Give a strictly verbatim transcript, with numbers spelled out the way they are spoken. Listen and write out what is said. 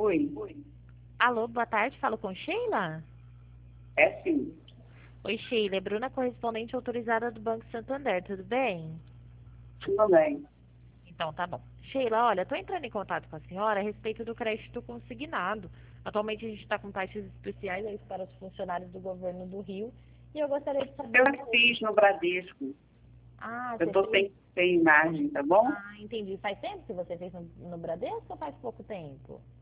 Oi, Alô, boa tarde, falo com Sheila? é sim, Oi, Sheila, é Bruna, correspondente autorizada do Banco Santander, tudo bem? tudo bem. Então, tá bom. Sheila, olha, tô entrando em contato com a senhora a respeito do crédito consignado. Atualmente a gente está com taxas especiais aí para os funcionários do governo do Rio e eu gostaria de Eu saber... já fiz no Bradesco, Ah, eu você estou fez? sem, sem imagem, tá bom? Ah, entendi. Faz tempo que você fez no, no Bradesco ou faz pouco tempo?